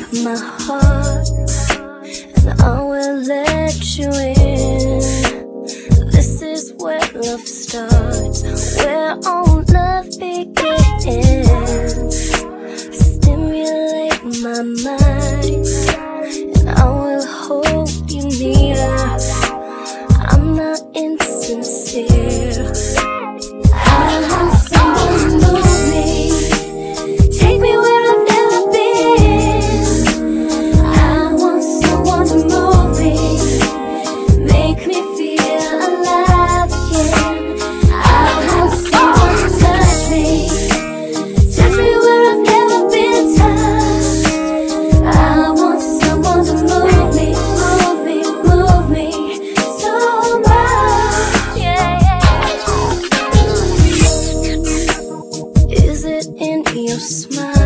my heart, and I will let you in. This is where love starts, where all love begins. Stimulate my mind, and I will hold you near. I'm not insincere. I want someone to move me, take me where I've never been. I want someone to move me, make me feel alive again. I want someone to touch me where I've never been touched. I want someone to move me, move me, move me so much. Yeah, yeah. Is it in your smile?